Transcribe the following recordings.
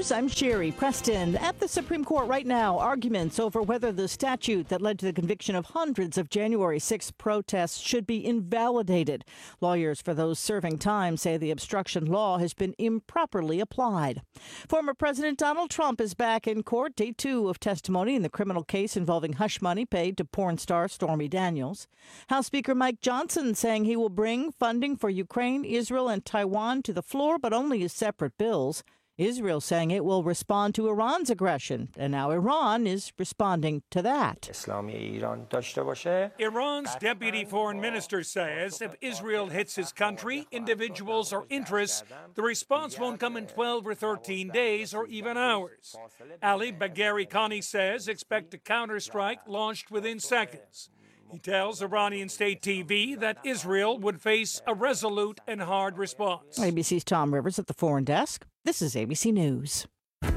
News, I'm Sherry Preston. At the Supreme Court right now, arguments over whether the statute that led to the conviction of hundreds of January 6th protests should be invalidated. Lawyers for those serving time say the obstruction law has been improperly applied. Former President Donald Trump is back in court, day 2 of testimony in the criminal case involving hush money paid to porn star Stormy Daniels. House Speaker Mike Johnson saying he will bring funding for Ukraine, Israel, and Taiwan to the floor, but only as separate bills. Israel saying it will respond to Iran's aggression, and now Iran is responding to that. Iran's deputy foreign minister says if Israel hits his country, individuals, or interests, the response won't come in 12 or 13 days or even hours. Ali Bagheri Khani says expect a counterstrike launched within seconds. He tells Iranian state TV that Israel would face a resolute and hard response. ABC's Tom Rivers at the Foreign Desk. This is ABC News.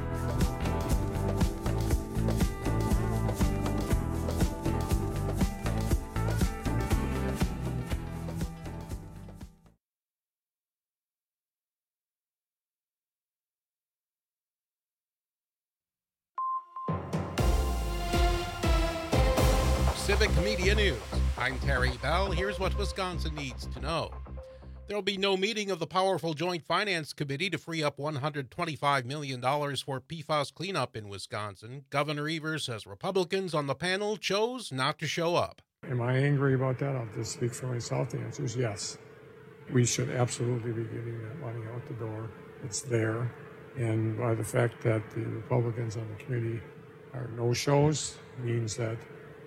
Civic Media News. I'm Terry Bell. Here's what Wisconsin needs to know. There will be no meeting of the powerful Joint Finance Committee to free up $125 million for PFAS cleanup in Wisconsin. Governor Evers says Republicans on the panel chose not to show up. Am I angry about that? I'll just speak for myself. The answer is yes. We should absolutely be getting that money out the door. It's there. And by the fact that the Republicans on the committee are no-shows means that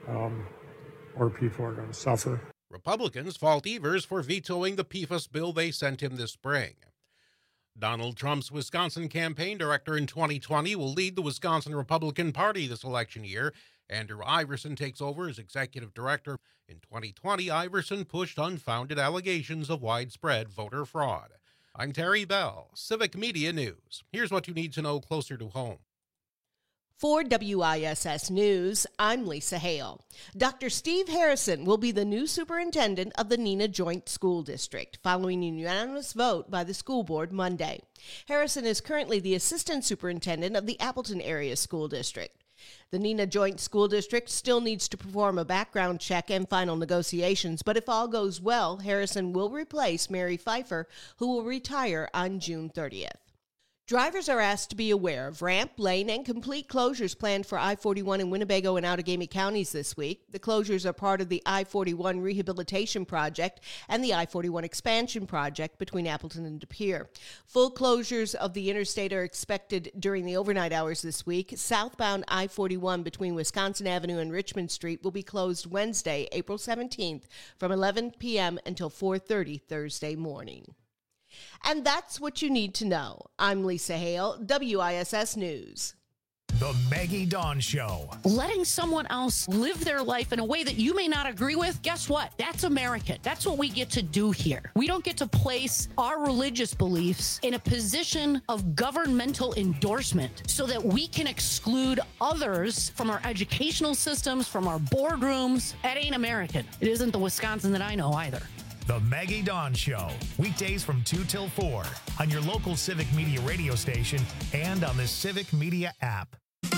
more people are going to suffer. Republicans fault Evers for vetoing the PFAS bill they sent him this spring. Donald Trump's Wisconsin campaign director in 2020 will lead the Wisconsin Republican Party this election year. Andrew Iverson takes over as executive director. In 2020, Iverson pushed unfounded allegations of widespread voter fraud. I'm Terry Bell, Civic Media News. Here's what you need to know closer to home. For WISS News, I'm Lisa Hale. Dr. Steve Harrison will be the new superintendent of the Neenah Joint School District, following a unanimous vote by the school board Monday. Harrison is currently the assistant superintendent of the Appleton Area School District. The Neenah Joint School District still needs to perform a background check and final negotiations, but if all goes well, Harrison will replace Mary Pfeiffer, who will retire on June 30th. Drivers are asked to be aware of ramp, lane, and complete closures planned for I-41 in Winnebago and Outagamie counties this week. The closures are part of the I-41 Rehabilitation Project and the I-41 Expansion Project between Appleton and De Pere. Full closures of the interstate are expected during the overnight hours this week. Southbound I-41 between Wisconsin Avenue and Richmond Street will be closed Wednesday, April 17th from 11 p.m. until 4:30 Thursday morning. And that's what you need to know. I'm Lisa Hale, WISS News. The Maggie Dawn Show. Letting someone else live their life in a way that you may not agree with, guess what? That's American. That's what we get to do here. We don't get to place our religious beliefs in a position of governmental endorsement so that we can exclude others from our educational systems, from our boardrooms. That ain't American. It isn't the Wisconsin that I know either. The Maggie Dawn Show, weekdays from 2 till 4 on your local Civic Media radio station and on the Civic Media app.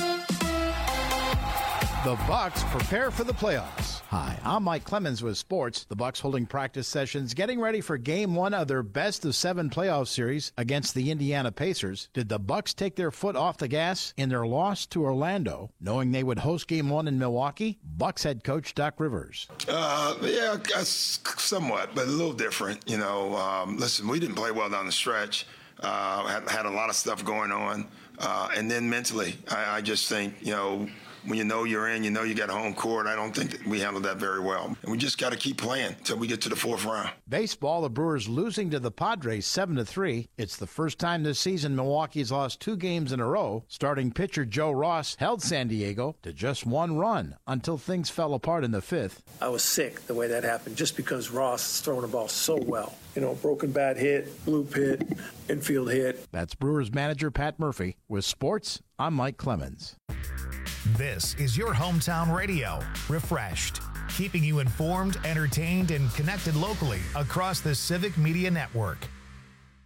The Bucks prepare for the playoffs. Hi, I'm Mike Clemens with sports. The Bucks holding practice sessions, getting ready for Game 1 of their best-of-7 playoff series against the Indiana Pacers. Did the Bucks take their foot off the gas in their loss to Orlando, knowing they would host Game 1 in Milwaukee? Bucks head coach Doc Rivers. Yeah, somewhat, but a little different. Listen, we didn't play well down the stretch. Had a lot of stuff going on, and then mentally, I just think when you know you're in, you got home court. I don't think that we handled that very well. And we just got to keep playing until we get to the fourth round. Baseball, the Brewers losing to the Padres 7-3. It's the first time this season Milwaukee's lost 2 games in a row. Starting pitcher Joe Ross held San Diego to just 1 run until things fell apart in the 5th. I was sick the way that happened just because Ross is throwing the ball so well. Broken bat hit, bloop hit, infield hit. That's Brewers manager Pat Murphy. With sports, I'm Mike Clemens. This is your hometown radio, Refreshed, keeping you informed, entertained, and connected locally across the Civic Media Network.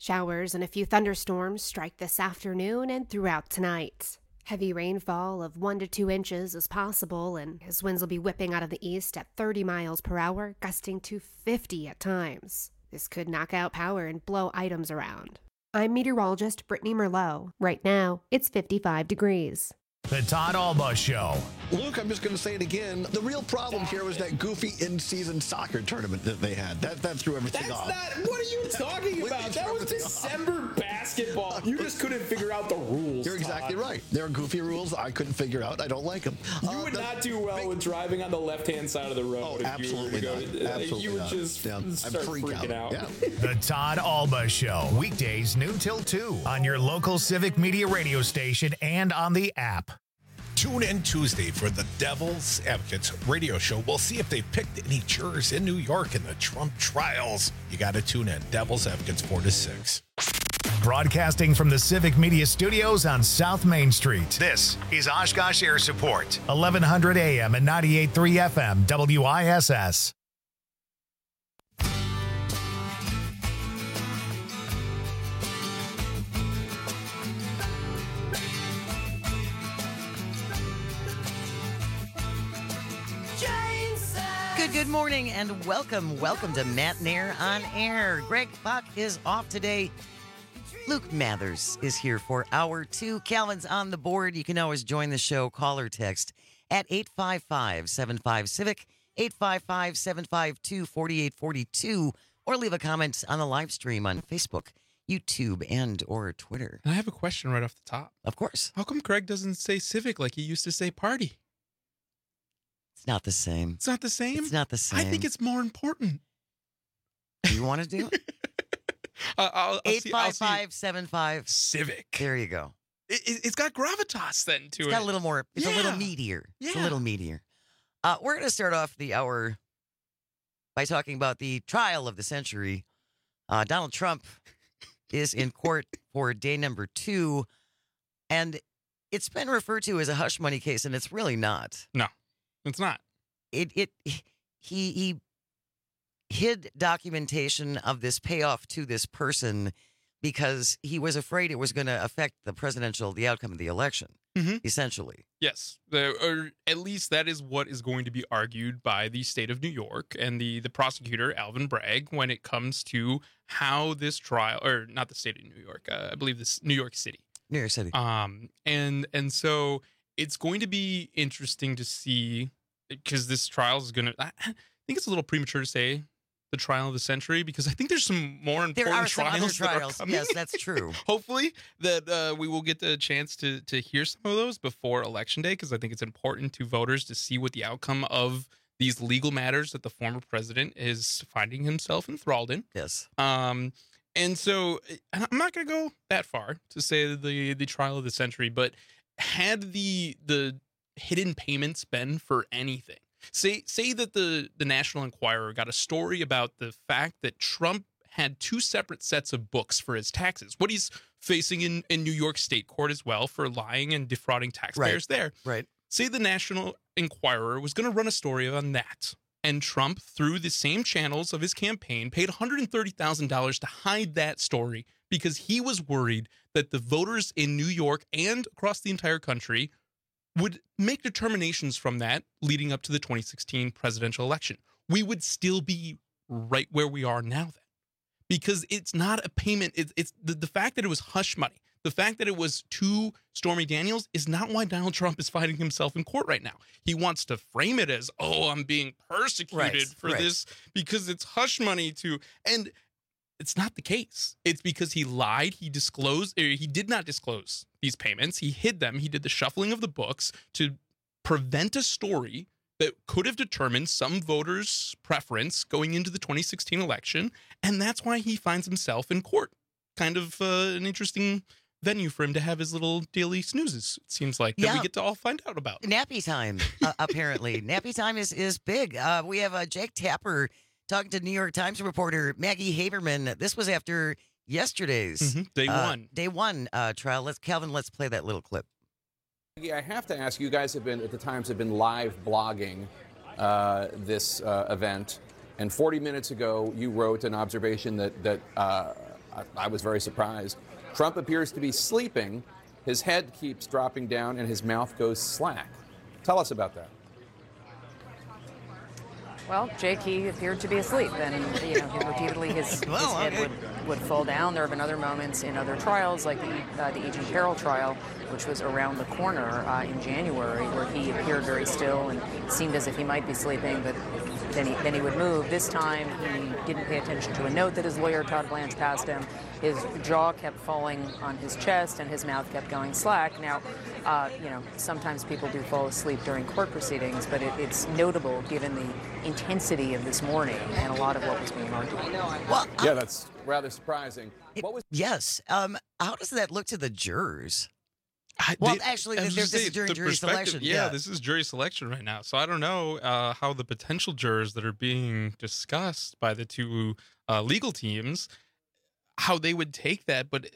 Showers and a few thunderstorms strike this afternoon and throughout tonight. Heavy rainfall of 1 to 2 inches is possible, and his winds will be whipping out of the east at 30 miles per hour, gusting to 50 at times. This could knock out power and blow items around. I'm meteorologist Brittany Merlot. Right now, it's 55 degrees. The Todd Alba Show. Luke, I'm just going to say it again. The real problem here was that goofy in-season soccer tournament that they had. That threw everything off. What are you talking about? That was December basketball. You just couldn't figure out the rules. You're exactly right. There are goofy rules I couldn't figure out. I don't like them. You would not do well with driving on the left-hand side of the road. Oh, absolutely not. Absolutely you would not. just start freaking out. Yeah. The Todd Alba Show. Weekdays noon till 2 on your local Civic Media radio station and on the app. Tune in Tuesday for the Devil's Advocates radio show. We'll see if they picked any jurors in New York in the Trump trials. You got to tune in. Devil's Advocates 4 to 6. Broadcasting from the Civic Media Studios on South Main Street. This is Oshkosh Air Support, 1100 AM and 98.3 FM, WISS. Good morning and welcome to Matt Nair on Air. Greg Buck is off today. Luke Mathers is here for hour 2. Calvin's on the board. You can always join the show. Call or text at 855-75-CIVIC, 855-752-4842, or leave a comment on the live stream on Facebook, YouTube, and or Twitter. I have a question right off the top. Of course. How come Greg doesn't say civic like he used to say party? It's not the same. It's not the same? It's not the same. I think it's more important. You want to do it? 855-75 Civic. There you go. It's got gravitas then to it. It's got a little more. It's a little meatier. Yeah. It's a little meatier. We're going to start off the hour by talking about the trial of the century. Donald Trump is in court for day number 2, and it's been referred to as a hush money case, and it's really not. No, it's not. He hid documentation of this payoff to this person because he was afraid it was going to affect the outcome of the election, essentially. Yes, or at least that is what is going to be argued by the state of New York and the prosecutor, Alvin Bragg, when it comes to how this trial, or not the state of New York, I believe this New York City. New York City. And so it's going to be interesting to see, because this trial is going to, I think it's a little premature to say the trial of the century, because I think there's some more important trials that are coming. Yes, that's true. Hopefully that we will get the chance to hear some of those before Election Day, because I think it's important to voters to see what the outcome of these legal matters that the former president is finding himself enthralled in. Yes. And so I'm not going to go that far to say the trial of the century, but had the hidden payments been for anything, say that the National Enquirer got a story about the fact that Trump had 2 separate sets of books for his taxes, what he's facing in New York State court as well for lying and defrauding taxpayers there. Right. Say the National Enquirer was going to run a story on that, and Trump, through the same channels of his campaign, paid $130,000 to hide that story because he was worried that the voters in New York and across the entire country would make determinations from that leading up to the 2016 presidential election. We would still be right where we are now then, because it's not a payment. It's the fact that it was hush money. The fact that it was to Stormy Daniels is not why Donald Trump is fighting himself in court right now. He wants to frame it as, I'm being persecuted for this because it's hush money and it's not the case. It's because he lied. He did not disclose these payments. He hid them. He did the shuffling of the books to prevent a story that could have determined some voters' preference going into the 2016 election. And that's why he finds himself in court. Kind of an interesting venue for him to have his little daily snoozes, it seems like, that we get to all find out about. Nappy time, apparently. Nappy time is big. We have Jake Tapper talking to New York Times reporter Maggie Haberman. This was after yesterday's day one trial. Let's play that little clip. I have to ask, you guys have been live blogging this event, and 40 minutes ago you wrote an observation that I was very surprised. Trump appears to be sleeping. His head keeps dropping down and his mouth goes slack. Tell us about that. Well, Jake, he appeared to be asleep, and he repeatedly his head would fall down. There have been other moments in other trials, like the E.G. Carroll trial, which was around the corner in January, where he appeared very still and seemed as if he might be sleeping, but then he would move. This time, he didn't pay attention to a note that his lawyer, Todd Blanche, passed him. His jaw kept falling on his chest, and his mouth kept going slack. Now, sometimes people do fall asleep during court proceedings, but it's notable given the intensity of this morning and a lot of what was being argued. Well, yeah, that's rather surprising. Yes. How does that look to the jurors? This is during jury selection. Yeah, this is jury selection right now. So I don't know how the potential jurors that are being discussed by the two legal teams, how they would take that. But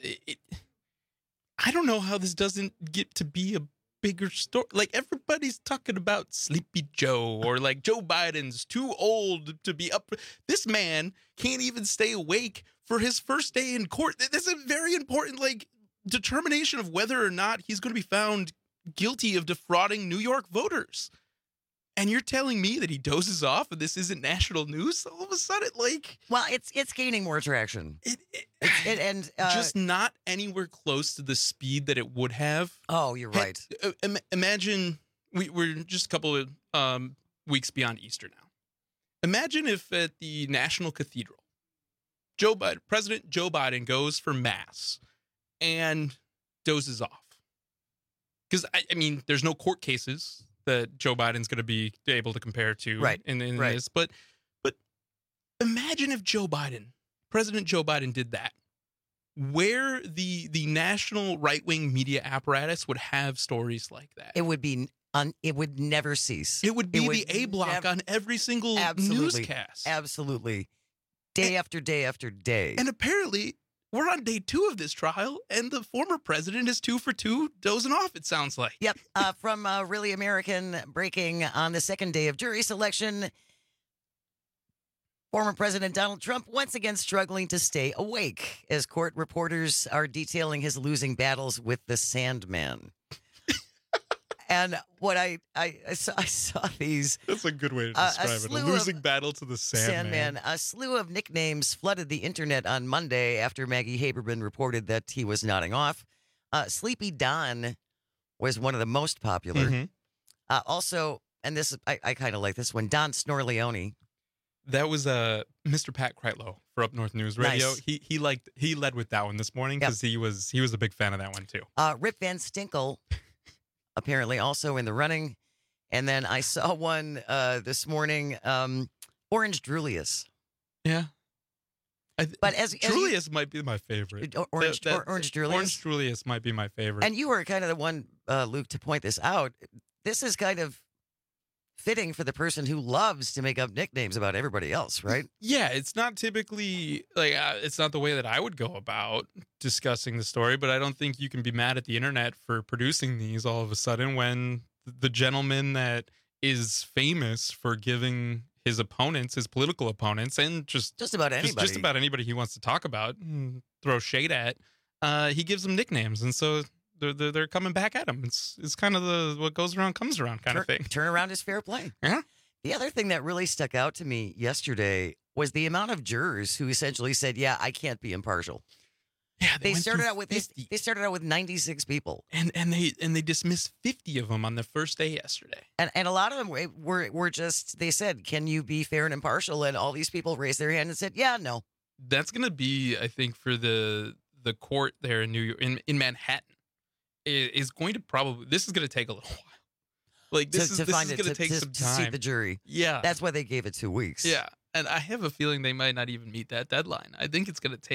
I don't know how this doesn't get to be a bigger story. Like, everybody's talking about Sleepy Joe, or like Joe Biden's too old to be up. This man can't even stay awake for his first day in court. That's a very important, determination of whether or not he's going to be found guilty of defrauding New York voters. And you're telling me that he dozes off and this isn't national news all of a sudden? Well, it's gaining more traction. Just not anywhere close to the speed that it would have. Oh, you're right. Imagine we're just a couple of weeks beyond Easter now. Imagine if at the National Cathedral, President Joe Biden goes for mass and dozes off. Because, there's no court cases that Joe Biden's going to be able to compare to in this. But imagine if President Joe Biden did that, where the national right-wing media apparatus would have stories like that. It would be it would never cease. It would be the A block on every single newscast. Absolutely. Day after day after day. And apparently, we're on day 2 of this trial, and the former president is 2 for 2 dozing off, it sounds like. Yep. From Really American, breaking on the second day of jury selection, former President Donald Trump once again struggling to stay awake as court reporters are detailing his losing battles with the Sandman. And what I saw these. That's a good way to describe it. A losing battle to the Sandman. A slew of nicknames flooded the internet on Monday after Maggie Haberman reported that he was nodding off. Sleepy Don was one of the most popular. Mm-hmm. Also, and this I kind of like this one, Don Snorleone. That was Mr. Pat Kreitlow for Up North News Radio. Nice. He led with that one this morning because he was a big fan of that one too. Rip Van Stinkle. Apparently also in the running. And then I saw one this morning, Orange Drulius. Yeah. But Drulius might be my favorite. Orange Drulius? Orange Drulius might be my favorite. And you were kind of the one, Luke, to point this out. This is kind of fitting for the person who loves to make up nicknames about everybody else, right? Yeah, it's not typically it's not the way that I would go about discussing the story, but I don't think you can be mad at the internet for producing these all of a sudden when the gentleman that is famous for giving his opponents, his political opponents, and just about anybody, just about anybody he wants to talk about and throw shade at, he gives them nicknames, and so they're coming back at him. It's kind of what goes around comes around kind of thing. Turn around is fair play. Yeah. The other thing that really stuck out to me yesterday was the amount of jurors who essentially said, "Yeah, I can't be impartial." Yeah, they started out with 96 people, and they dismissed 50 of them on the first day yesterday. And a lot of them were just, they said, "Can you be fair and impartial?" And all these people raised their hand and said, "Yeah, no." That's going to be, I think, for the court there in New York, in Manhattan. Is going to this is going to take a little while. Like this is going to take some time to see the jury. Yeah, that's why they gave it 2 weeks. Yeah, and I have a feeling they might not even meet that deadline. I think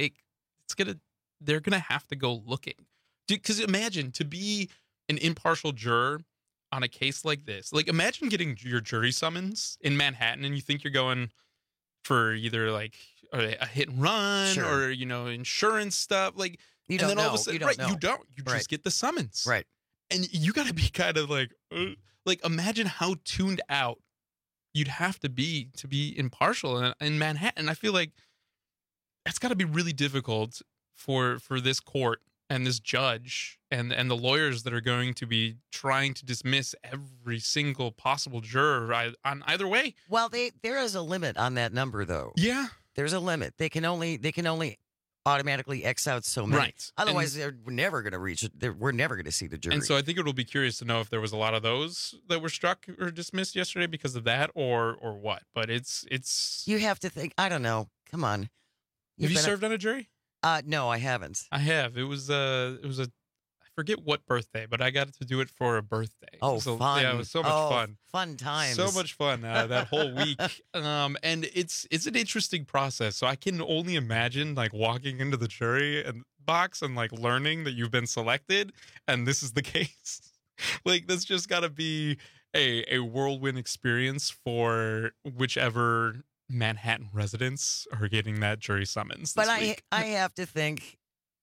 they're going to have to go looking. Because imagine to be an impartial juror on a case like this. Like imagine getting your jury summons in Manhattan and you think you're going for either like a hit and run or insurance stuff like. You don't and then know. all of a sudden, you don't know. You don't. You just get the summons. Right. And you got to be kind of like imagine how tuned out you'd have to be impartial in Manhattan. I feel like that's got to be really difficult for this court and this judge and the lawyers that are going to be trying to dismiss every single possible juror on either way. Well, there is a limit on that number, though. Yeah, there's a limit. They can only automatically X out so many. Right. Otherwise, they're never going to reach it. We're never going to see the jury. And so I think it'll be curious to know if there was a lot of those that were struck or dismissed yesterday because of that, or what. But it's you have to think. I don't know. Come on. Have you served on a jury? No, I haven't. I have. It was a I forget what birthday, but I got to do it for a birthday. Oh, so, fun! Yeah, it was so much fun. Fun times. So much fun that whole week. And it's an interesting process. So I can only imagine like walking into the jury box and like learning that you've been selected, and this is the case. Like that's just got to be a whirlwind experience for whichever Manhattan residents are getting that jury summons. But week. I have to think,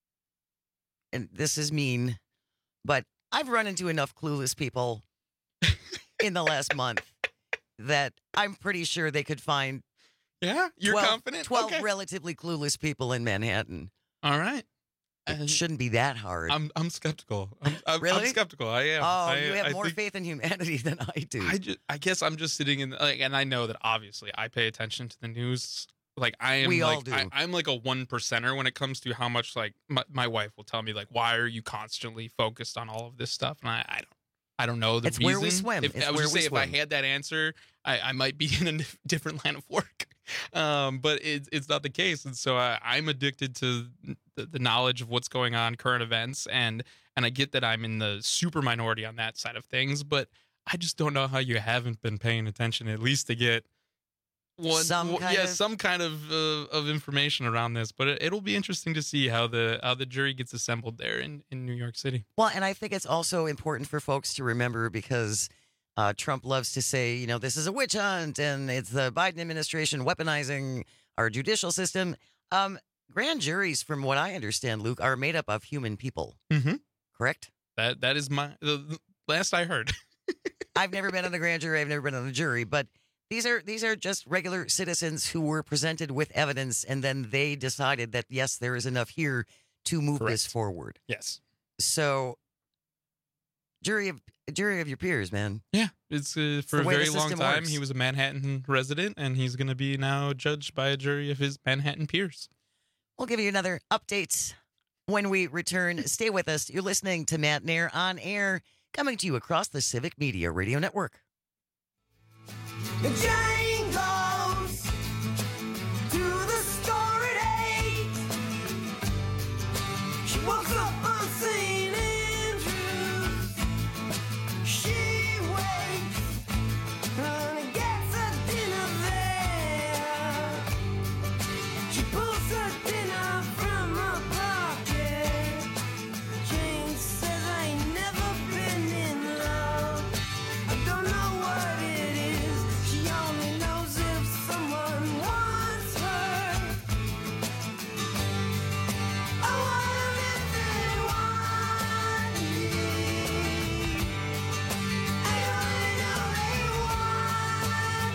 and this is mean, but I've run into enough clueless people in the last month that I'm pretty sure they could find. Yeah, you're confident? 12 relatively clueless people in Manhattan. All right. It shouldn't be that hard. I'm skeptical. Really? I'm skeptical. I am. Oh, you have more faith in humanity than I do. I guess I'm just sitting in, and I know that obviously I pay attention to the news. Like I am. We like, all do. I'm like a 1%er when it comes to how much like my wife will tell me like, why are you constantly focused on all of this stuff? And I don't know the it's reason. Where we swim. If I had that answer, I might be in a different line of work. But it's not the case, and so I'm addicted to the knowledge of what's going on, current events, and I get that I'm in the super minority on that side of things, but I just don't know how you haven't been paying attention at least to get some kind of information around this. But it'll be interesting to see how the jury gets assembled there in New York City. Well, and I think it's also important for folks to remember because Trump loves to say, this is a witch hunt and it's the Biden administration weaponizing our judicial system. Grand juries, from what I understand, Luke, are made up of human people. Mm-hmm. Correct? That is the last I heard. I've never been on a grand jury. I've never been on a jury, but these are just regular citizens who were presented with evidence, and then they decided that, yes, there is enough here to move this forward. Yes. So jury of your peers, man. Yeah, it's for a very long time. He was a Manhattan resident, and he's going to be now judged by a jury of his Manhattan peers. We'll give you another update when we return. Stay with us. You're listening to Matt Nair on Air, coming to you across the Civic Media Radio Network. Jane goes to the store at 8. She walks up on St. Andrews. She waits and gets her dinner there. She pulls her dinner from her pocket. Jane says, I ain't never been in love. I don't know what it is. She only knows if someone wants her. I wonder if they want me. I only know they want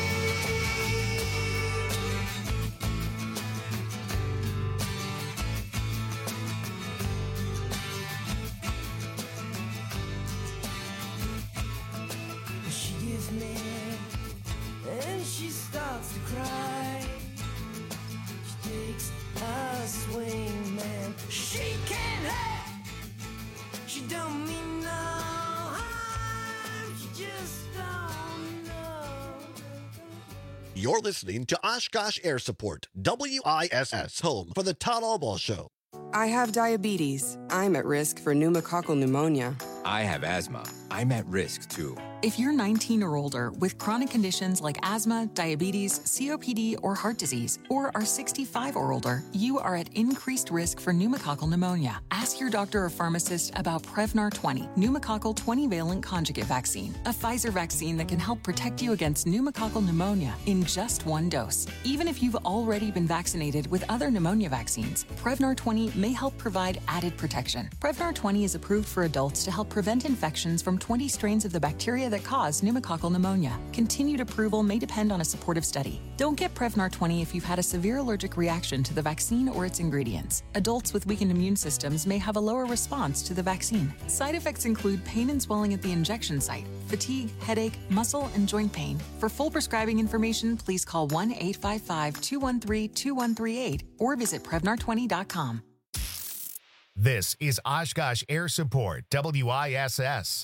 me. She gives me and she starts to cry. She takes a swing, man. She can't hurt. She don't mean no harm. She just don't know. You're listening to Oshkosh Air Support, WISS, home for the Todd Albaugh Show. I have diabetes. I'm at risk for pneumococcal pneumonia. I have asthma. I'm at risk too. If you're 19 or older with chronic conditions like asthma, diabetes, COPD, or heart disease, or are 65 or older, you are at increased risk for pneumococcal pneumonia. Ask your doctor or pharmacist about Prevnar 20, pneumococcal 20-valent conjugate vaccine, a Pfizer vaccine that can help protect you against pneumococcal pneumonia in just one dose. Even if you've already been vaccinated with other pneumonia vaccines, Prevnar 20 may help provide added protection. Prevnar 20 is approved for adults to help prevent infections from 20 strains of the bacteria bacteria that cause pneumococcal pneumonia. Continued approval may depend on a supportive study. Don't get Prevnar 20 if you've had a severe allergic reaction to the vaccine or its ingredients. Adults with weakened immune systems may have a lower response to the vaccine. Side effects include pain and swelling at the injection site, fatigue, headache, muscle, and joint pain. For full prescribing information, please call 1-855-213-2138 or visit Prevnar20.com. This is Oshkosh Air Support, WISS.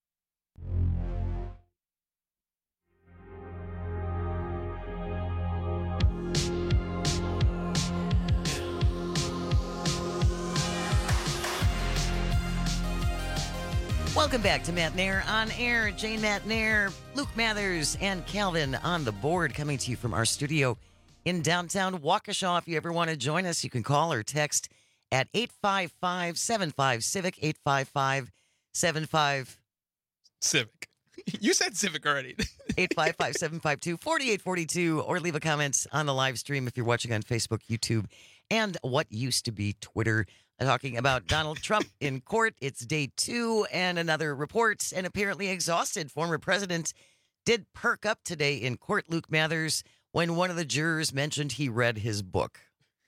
Welcome back to Matt Nair on air. Jane Matt Nair, Luke Mathers, and Calvin on the board, coming to you from our studio in downtown Waukesha. If you ever want to join us, you can call or text at 855-75-CIVIC, 855-75-CIVIC. You said Civic already. 855-752-4842, or leave a comment on the live stream if you're watching on Facebook, YouTube, and what used to be Twitter. Talking about Donald Trump in court. It's day 2 and another report. An apparently exhausted former president did perk up today in court, Luke Mathers, when one of the jurors mentioned he read his book.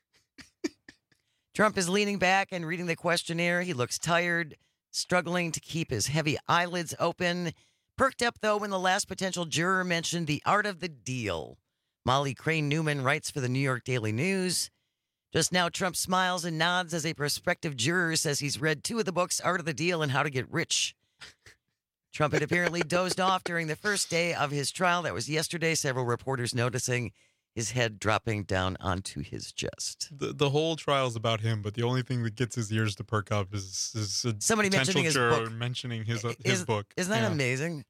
Trump is leaning back and reading the questionnaire. He looks tired, struggling to keep his heavy eyelids open. Perked up, though, when the last potential juror mentioned The Art of the Deal. Molly Crane Newman writes for the New York Daily News. Just now, Trump smiles and nods as a prospective juror says he's read 2 of the books, Art of the Deal and How to Get Rich. Trump had apparently dozed off during the first day of his trial. That was yesterday. Several reporters noticing his head dropping down onto his chest. The whole trial is about him, but the only thing that gets his ears to perk up is somebody mentioning his book. Mentioning his book. Isn't that amazing?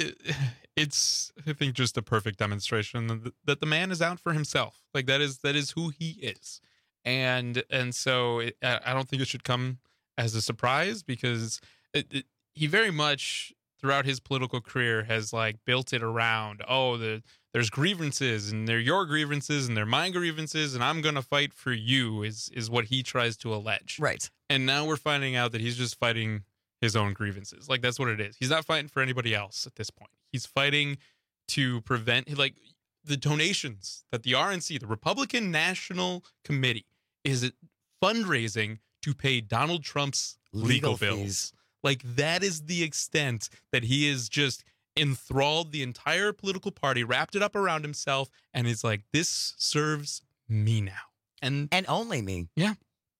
It's, I think, just a perfect demonstration that the man is out for himself. Like that is who he is. And so I don't think it should come as a surprise, because he very much throughout his political career has built it around, there's grievances and they're your grievances and they're my grievances and I'm going to fight for you is what he tries to allege. Right. And now we're finding out that he's just fighting his own grievances. That's what it is. He's not fighting for anybody else at this point. He's fighting to prevent the donations that the RNC, the Republican National Committee, is fundraising to pay Donald Trump's legal bills. That is the extent that he is just enthralled the entire political party, wrapped it up around himself, and is like, this serves me now. And only me. Yeah.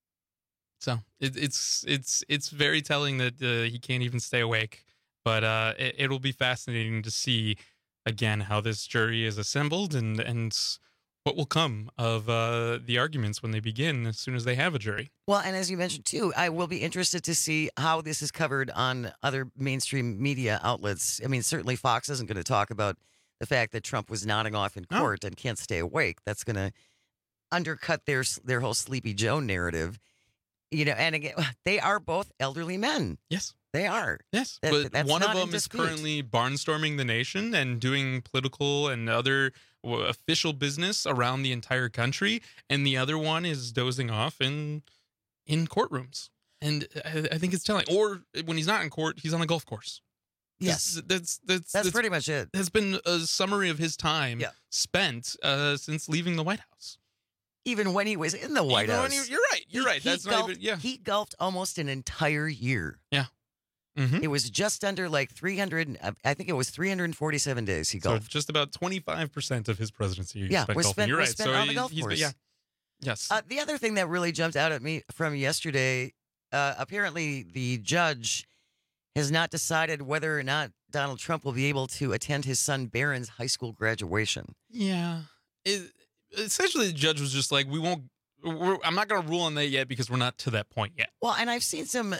So it's very telling that he can't even stay awake. But it'll be fascinating to see, again, how this jury is assembled and what will come of the arguments when they begin as soon as they have a jury. Well, and as you mentioned, too, I will be interested to see how this is covered on other mainstream media outlets. I mean, certainly Fox isn't going to talk about the fact that Trump was nodding off in court and can't stay awake. That's going to undercut their whole Sleepy Joe narrative. And again, they are both elderly men. Yes. They are. Yes. That's but one of not in them is dispute. currently barnstorming the nation and doing political and other official business around the entire country. And the other one is dozing off in courtrooms. And I think it's telling. Or when he's not in court, he's on a golf course. Yes. That's pretty much it. Has been a summary of his time spent since leaving the White House. Even when he was in the White House. You're right. That's not even, He golfed almost an entire year. Yeah. Mm-hmm. It was just under 300, I think it was 347 days he golfed. So just about 25% of his presidency was spent golfing. You're right. on the golf course. Yes. The other thing that really jumped out at me from yesterday, apparently the judge has not decided whether or not Donald Trump will be able to attend his son Barron's high school graduation. Yeah. Essentially, the judge was just like, I'm not going to rule on that yet because we're not to that point yet. Well, and I've seen some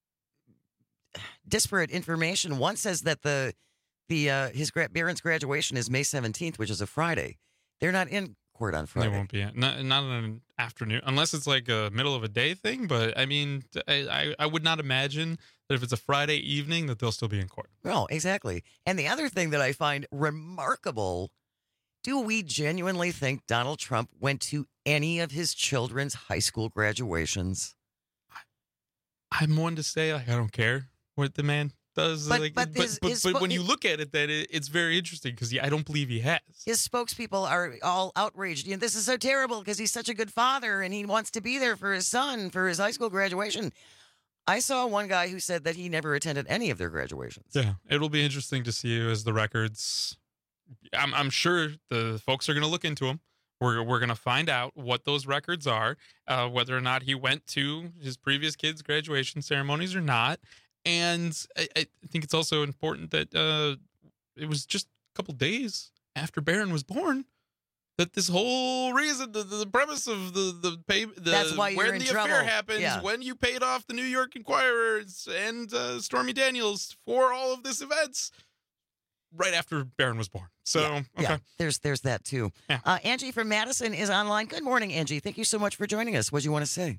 disparate information. One says that his Barron's graduation is May 17th, which is a Friday. They're not in court on Friday. They won't be. Not in an afternoon, unless it's like a middle of a day thing. But I mean, I would not imagine that if it's a Friday evening that they'll still be in court. No, exactly. And the other thing that I find remarkable, do we genuinely think Donald Trump went to any of his children's high school graduations? I'm one to say, I don't care what the man does. But- like, but his when you look at it, that it's very interesting because I don't believe he has. His spokespeople are all outraged. You know, this is so terrible because he's such a good father and he wants to be there for his son for his high school graduation. I saw one guy who said that he never attended any of their graduations. Yeah, it'll be interesting to see as the records. I'm sure the folks are going to look into them. We're going to find out what those records are, whether or not he went to his previous kids' graduation ceremonies or not. And I think it's also important that it was just a couple days after Barron was born that this whole reason, the premise of That's why you're when in the trouble. affair happens, Yeah. when you paid off the New York Inquirers and Stormy Daniels for all of this events, right after Barron was born. So, okay. Yeah, there's that too. Yeah. Angie from Madison is online. Good morning, Angie. Thank you so much for joining us. What do you want to say?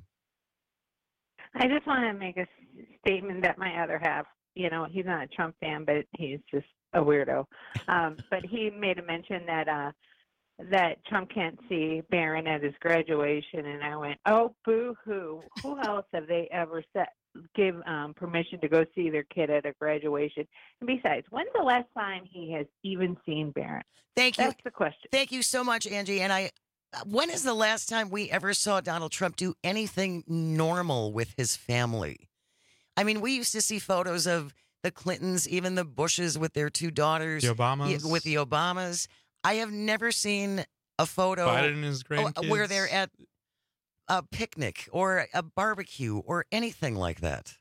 I just want to make a statement that my other half, you know, he's not a Trump fan, but he's just a weirdo. But he made a mention that Trump can't see Barron at his graduation, and I went, oh, boo-hoo. Who else have they ever give permission to go see their kid at a graduation? And besides, when's the last time he has even seen Barron? Thank you. That's the question. Thank you so much, Angie. And when is the last time we ever saw Donald Trump do anything normal with his family? I mean, we used to see photos of the Clintons, even the Bushes with their two daughters. The Obamas. With the Obamas. I have never seen a photo Biden and his grandkids. where they're at a picnic or a barbecue or anything like that.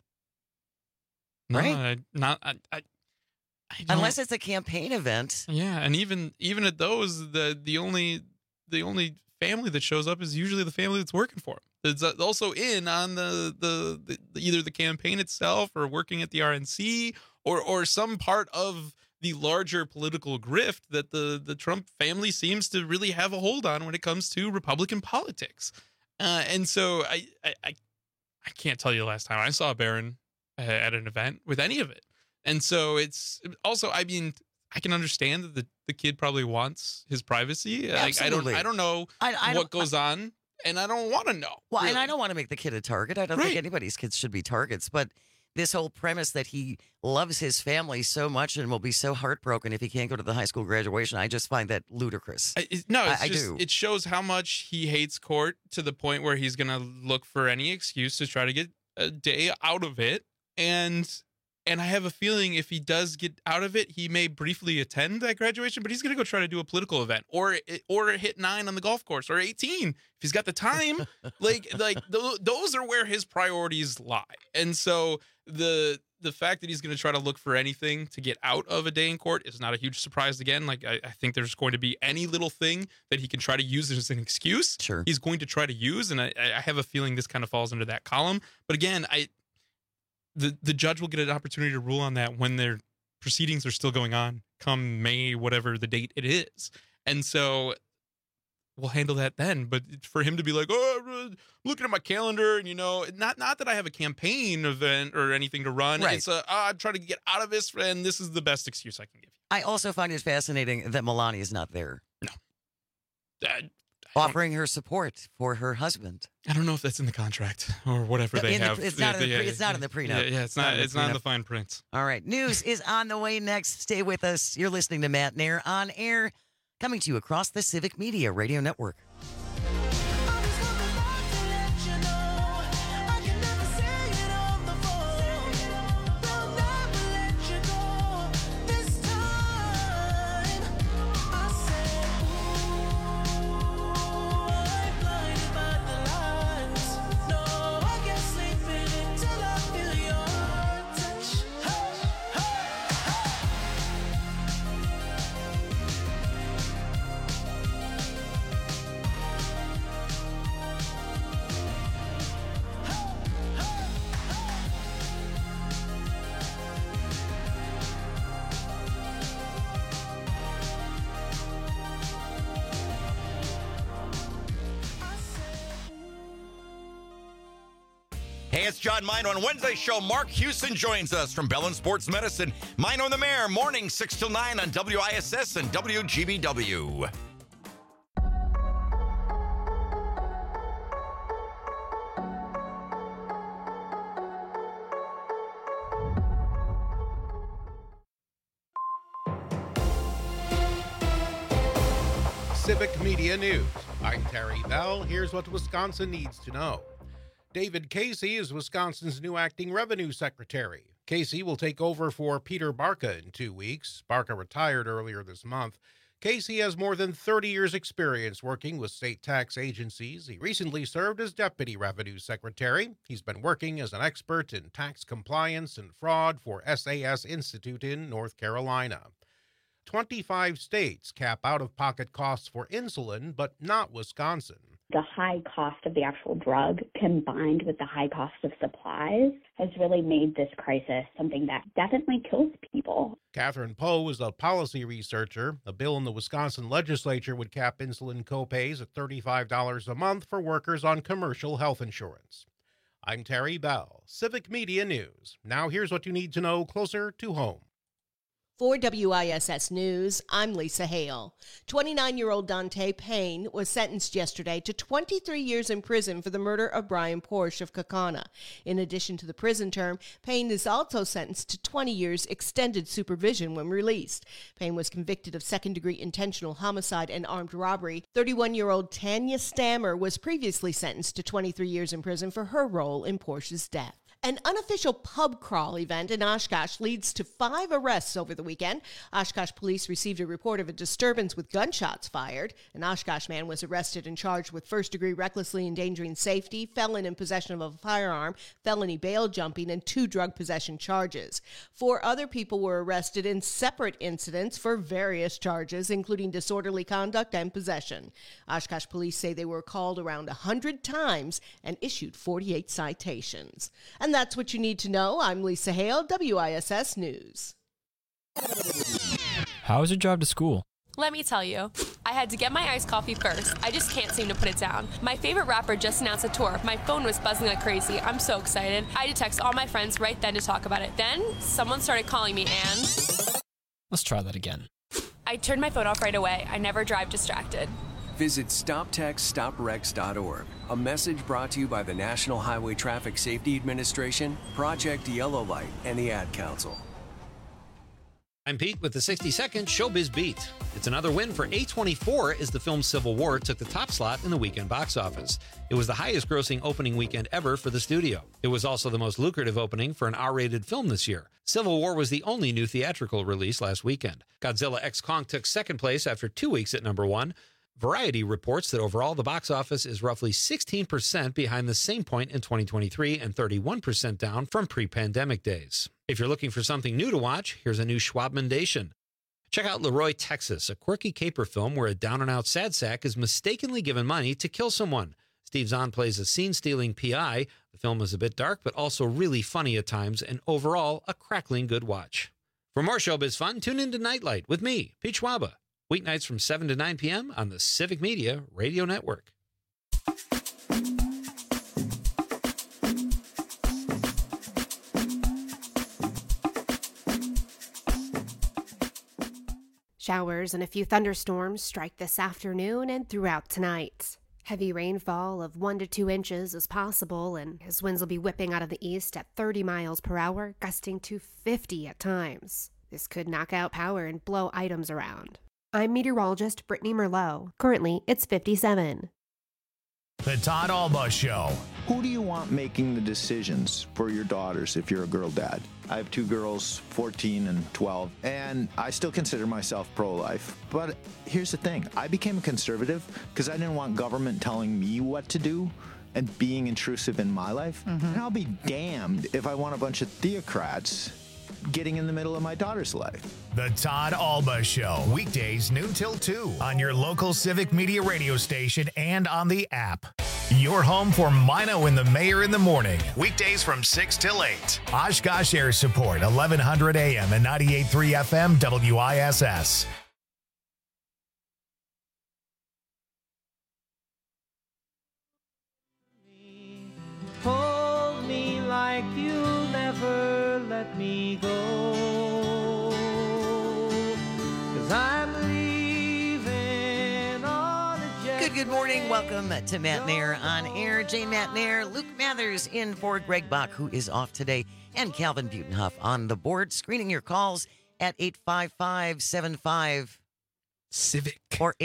No, Right? I don't- Unless it's a campaign event. Yeah, and even at those, the only family that shows up is usually the family that's working for him. It's also in on the either the campaign itself or working at the RNC or some part of the larger political grift that the Trump family seems to really have a hold on when it comes to Republican politics. And so I can't tell you the last time I saw Barron at an event with any of it. And so it's also, I mean, I can understand that the kid probably wants his privacy. Like, Absolutely. I don't know what goes on, and I don't want to know. Well, really. and I don't want to make the kid a target. I don't think anybody's kids should be targets. But this whole premise that he loves his family so much and will be so heartbroken if he can't go to the high school graduation, I just find that ludicrous. I do. It shows how much he hates court to the point where he's going to look for any excuse to try to get a day out of it. And I have a feeling if he does get out of it, he may briefly attend that graduation, but he's going to go try to do a political event or hit 9 on the golf course or 18 if he's got the time. Those are where his priorities lie. And so the fact that he's going to try to look for anything to get out of a day in court is not a huge surprise. Again, like I think there's going to be any little thing that he can try to use as an excuse. Sure, he's going to try to use, and I have a feeling this kind of falls into that column. But again, The judge will get an opportunity to rule on that when their proceedings are still going on come May, whatever the date it is. And so we'll handle that then. But for him to be like, oh, I'm looking at my calendar and, not that I have a campaign event or anything to run. Right. It's I'm trying to get out of this and this is the best excuse I can give you. I also find it fascinating that Melania is not there. No. Offering her support for her husband. I don't know if that's in the contract or whatever they have. It's not in the prenup. Yeah, it's not in the fine print. All right. News is on the way next. Stay with us. You're listening to Matt Nair on air, coming to you across the Civic Media Radio Network. Hey, it's John Mino. On Wednesday's show, Mark Houston joins us from Bellin Sports Medicine. Mino and the Mayor, morning 6 till 9 on WISS and WGBW. Civic Media News. I'm Terry Bell. Here's what Wisconsin needs to know. David Casey is Wisconsin's new acting revenue secretary. Casey will take over for Peter Barca in 2 weeks. Barca retired earlier this month. Casey has more than 30 years' experience working with state tax agencies. He recently served as deputy revenue secretary. He's been working as an expert in tax compliance and fraud for SAS Institute in North Carolina. 25 states cap out-of-pocket costs for insulin, but not Wisconsin. The high cost of the actual drug combined with the high cost of supplies has really made this crisis something that definitely kills people. Catherine Poe is a policy researcher. A bill in the Wisconsin legislature would cap insulin copays at $35 a month for workers on commercial health insurance. I'm Terry Bell, Civic Media News. Now here's what you need to know closer to home. For WISS News, I'm Lisa Hale. 29-year-old Dante Payne was sentenced yesterday to 23 years in prison for the murder of Brian Porsche of Kaukauna. In addition to the prison term, Payne is also sentenced to 20 years extended supervision when released. Payne was convicted of second-degree intentional homicide and armed robbery. 31-year-old Tanya Stammer was previously sentenced to 23 years in prison for her role in Porsche's death. An unofficial pub crawl event in Oshkosh leads to 5 arrests over the weekend. Oshkosh police received a report of a disturbance with gunshots fired. An Oshkosh man was arrested and charged with first-degree recklessly endangering safety, felon in possession of a firearm, felony bail jumping, and 2 drug possession charges. 4 other people were arrested in separate incidents for various charges, including disorderly conduct and possession. Oshkosh police say they were called around 100 times and issued 48 citations. And that's what you need to know. I'm Lisa Hale, WISS News. How is your drive to school? Let me tell you, I had to get my iced coffee first. I just can't seem to put it down. My favorite rapper just announced a tour. My phone was buzzing like crazy. I'm so excited. I had to text all my friends right then to talk about it. Then, someone started calling me and... Let's try that again. I turned my phone off right away. I never drive distracted. Visit StopTextStopWrecks.org. A message brought to you by the National Highway Traffic Safety Administration, Project Yellow Light, and the Ad Council. I'm Pete with the 60-second Showbiz Beat. It's another win for A24 as the film Civil War took the top slot in the weekend box office. It was the highest-grossing opening weekend ever for the studio. It was also the most lucrative opening for an R-rated film this year. Civil War was the only new theatrical release last weekend. Godzilla x Kong took second place after 2 weeks at number 1. Variety reports that overall the box office is roughly 16% behind the same point in 2023 and 31% down from pre-pandemic days. If you're looking for something new to watch, here's a new Schwabmendation. Check out Leroy, Texas, a quirky caper film where a down-and-out sad sack is mistakenly given money to kill someone. Steve Zahn plays a scene-stealing PI. The film is a bit dark, but also really funny at times, and overall, a crackling good watch. For more showbiz fun, tune into Nightlight with me, Pete Schwaba. Weeknights from 7 to 9 p.m. on the Civic Media Radio Network. Showers and a few thunderstorms strike this afternoon and throughout tonight. Heavy rainfall of 1 to 2 inches is possible, and as winds will be whipping out of the east at 30 miles per hour, gusting to 50 at times. This could knock out power and blow items around. I'm meteorologist Brittany Merlot. Currently, it's 57. The Todd Alba Show. Who do you want making the decisions for your daughters if you're a girl dad? I have 2 girls, 14 and 12, and I still consider myself pro-life. But here's the thing. I became a conservative because I didn't want government telling me what to do and being intrusive in my life. And I'll be damned if I want a bunch of theocrats getting in the middle of my daughter's life. The Todd Alba Show. Weekdays noon till 2 on your local Civic Media radio station and on the app. Your home for Mino and the Mayor in the morning. Weekdays from 6 till 8. Oshkosh Air Support, 1100 AM and 98.3 FM WISS. Hold me like you'll never let me go, 'cause I'm leaving on a jet. Good morning. Welcome to Matt Nair on air. Jay Matt Nair, Luke Mathers in for Greg Bach, who is off today, and Calvin Butenhoff on the board, screening your calls at 855-75 Civic. Or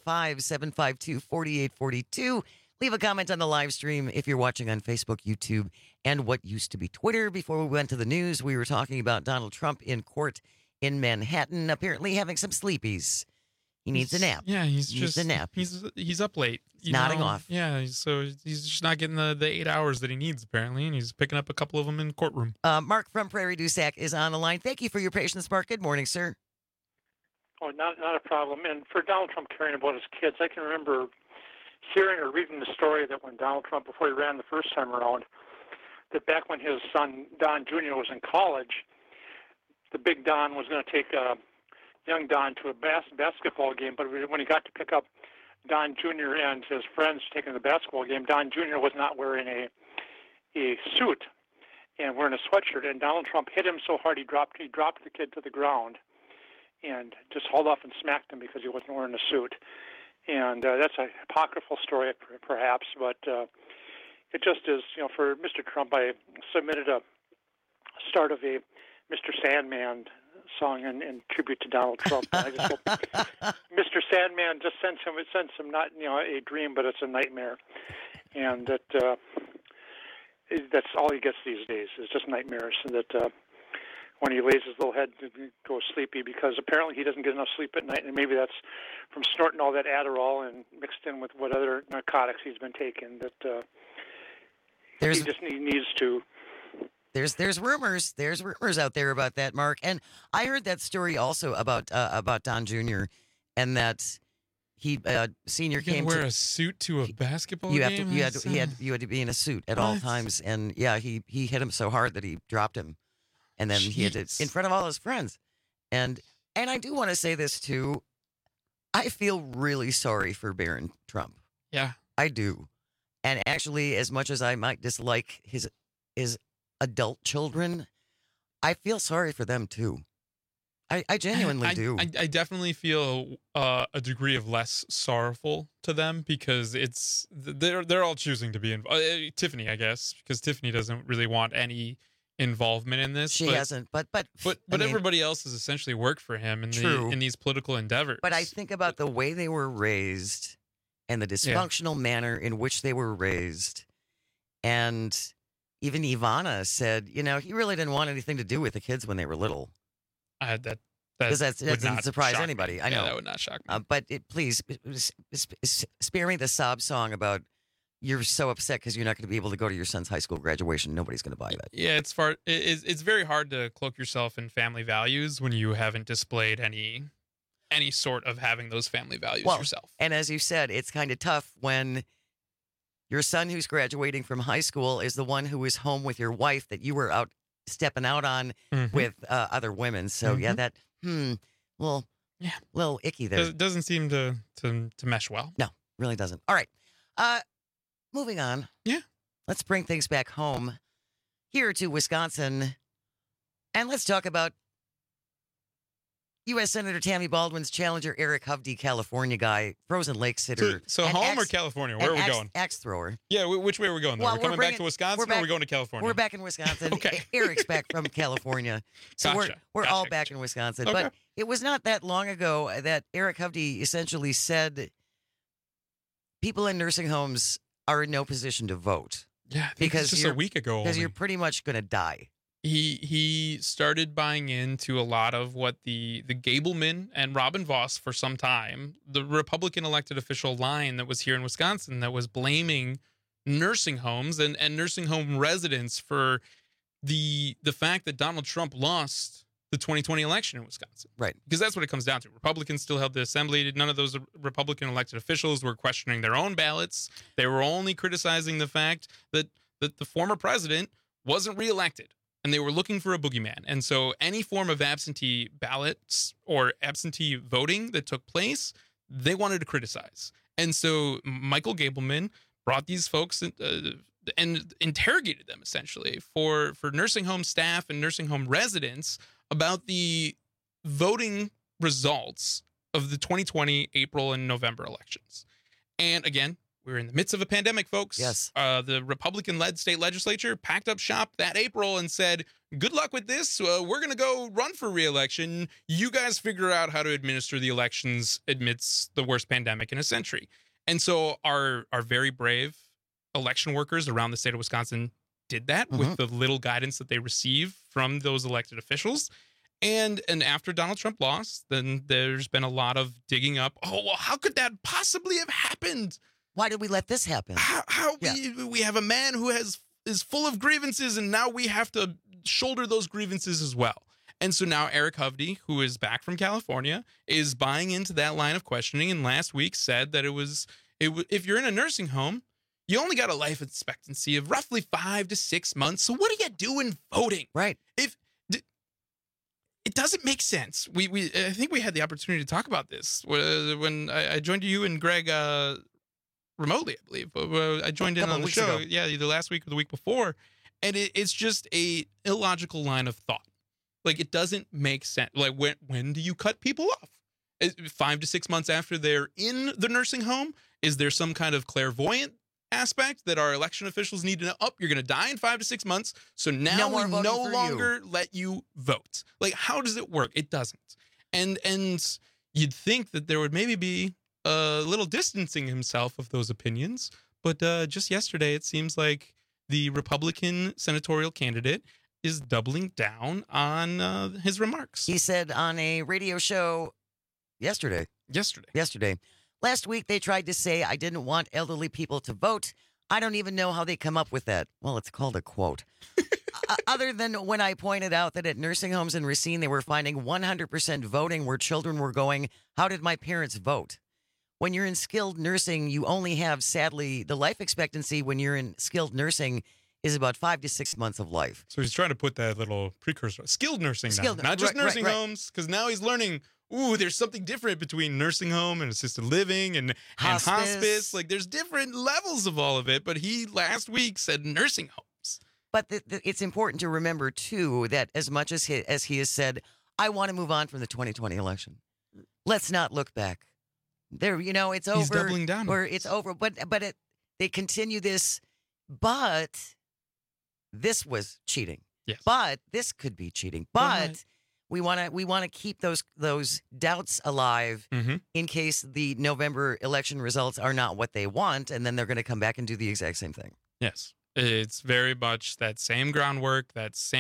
855-752-4842. Leave a comment on the live stream if you're watching on Facebook, YouTube, and what used to be Twitter. Before we went to the news, we were talking about Donald Trump in court in Manhattan, apparently having some sleepies. He needs a nap. Yeah, he's He needs just a nap. He's up late. He's nodding off. Yeah, so he's just not getting the 8 hours that he needs apparently, and he's picking up a couple of them in courtroom. Mark from Prairie du Sac is on the line. Thank you for your patience, Mark. Good morning, sir. Oh, not a problem. And for Donald Trump caring about his kids, I can remember hearing or reading the story that when Donald Trump, before he ran the first time around, that back when his son Don Jr. was in college, the big Don was going to take young Don to a basketball game, but when he got to pick up Don Jr. and his friends taking the basketball game, Don Jr. was not wearing a suit and wearing a sweatshirt, and Donald Trump hit him so hard he dropped the kid to the ground and just hauled off and smacked him because he wasn't wearing a suit. And that's a apocryphal story, perhaps, but it just is, for Mr. Trump, I submitted a start of a Mr. Sandman song in tribute to Donald Trump. I just hope Mr. Sandman just sends him not a dream, but it's a nightmare, and that's all he gets these days is just nightmares. And that when he lays his little head to go sleepy, because apparently he doesn't get enough sleep at night, and maybe that's from snorting all that Adderall and mixed in with what other narcotics he's been taking. That he needs to. There's rumors out there about that, Mark, and I heard that story also about Don Jr. and that he senior came wear to a suit to a basketball you game. You had to be in a suit at all times, and yeah, he hit him so hard that he dropped him, and then he had to in front of all his friends, and I do want to say this too, I feel really sorry for Barron Trump. Yeah, I do, and actually, as much as I might dislike his adult children, I feel sorry for them too. I genuinely do. I definitely feel a degree of less sorrowful to them because they're all choosing to be involved. Tiffany, I guess, because Tiffany doesn't really want any involvement in this. She hasn't, but I mean, everybody else has essentially worked for him in these political endeavors. But I think about the way they were raised and the dysfunctional manner in which they were raised, and even Ivana said, he really didn't want anything to do with the kids when they were little. That doesn't surprise anybody. Me. I know that would not shock me. But please spare me the sob song about you're so upset because you're not going to be able to go to your son's high school graduation. Nobody's going to buy that. Yeah, it's very hard to cloak yourself in family values when you haven't displayed any sort of having those family values yourself. And as you said, it's kind of tough when your son who's graduating from high school is the one who is home with your wife that you were out stepping out on with other women. So that little icky there. It doesn't seem to mesh well. No, really doesn't. All right. Moving on. Yeah. Let's bring things back home here to Wisconsin. And let's talk about U.S. Senator Tammy Baldwin's challenger, Eric Hovde, California guy, Frozen Lake sitter. So home or California? Where are we going? Axe thrower. Yeah, which way are we going? We're coming back to Wisconsin or are we going to California? We're back in Wisconsin. Okay. Eric's back from California. So gotcha. we're all back in Wisconsin. Okay. But it was not that long ago that Eric Hovde essentially said people in nursing homes are in no position to vote. Yeah, because just a week ago. Because you're pretty much going to die. He started buying into a lot of what the Gableman and Robin Voss for some time, the Republican elected official line that was here in Wisconsin that was blaming nursing homes and nursing home residents for the fact that Donald Trump lost the 2020 election in Wisconsin. Right. Because that's what it comes down to. Republicans still held the assembly. None of those Republican elected officials were questioning their own ballots. They were only criticizing the fact that the former president wasn't reelected. And they were looking for a boogeyman. And so any form of absentee ballots or absentee voting that took place, they wanted to criticize. And so Michael Gableman brought these folks and interrogated them essentially for nursing home staff and nursing home residents about the voting results of the 2020 April and November elections. And again, we're in the midst of a pandemic, folks. Yes. The Republican-led state legislature packed up shop that April and said, good luck with this. We're going to go run for re-election. You guys figure out how to administer the elections amidst the worst pandemic in a century. And so our very brave election workers around the state of Wisconsin did that with the little guidance that they received from those elected officials. And after Donald Trump lost, then there's been a lot of digging up. Oh, well, how could that possibly have happened? Why did we let this happen? We have a man who is full of grievances, and now we have to shoulder those grievances as well. And so now Eric Hovde, who is back from California, is buying into that line of questioning, and last week said that if you're in a nursing home, you only got a life expectancy of roughly 5 to 6 months. So what are you doing voting? Right. It doesn't make sense. I think we had the opportunity to talk about this when I joined you and Greg remotely, I believe. I joined in on the show. Yeah, either last week or the week before. And it's just a illogical line of thought. Like, it doesn't make sense. Like, when do you cut people off? 5 to 6 months after they're in the nursing home? Is there some kind of clairvoyant aspect that our election officials need to know? You're going to die in 5 to 6 months, so now we no longer let you vote. Like, how does it work? It doesn't. And you'd think that there would maybe be a little distancing himself of those opinions, but just yesterday it seems like the Republican senatorial candidate is doubling down on his remarks. He said on a radio show yesterday. Last week, they tried to say I didn't want elderly people to vote. I don't even know how they come up with that. Well, it's called a quote. Other than when I pointed out that at nursing homes in Racine, they were finding 100% voting where children were going, how did my parents vote? When you're in skilled nursing, you only have, sadly, the life expectancy when you're in skilled nursing is about 5 to 6 months of life. So he's trying to put that little precursor, skilled nursing now, not just nursing homes, because now he's learning, there's something different between nursing home and assisted living and hospice. Like, there's different levels of all of it, but he last week said nursing homes. But it's important to remember, too, that as much as he has said, I want to move on from the 2020 election, let's not look back. It's over. He's doubling down. Or it's over. But they continue this, but this was cheating. Yes. But this could be cheating. But we want to keep those doubts alive in case the November election results are not what they want, and then they're going to come back and do the exact same thing. Yes. It's very much that same groundwork,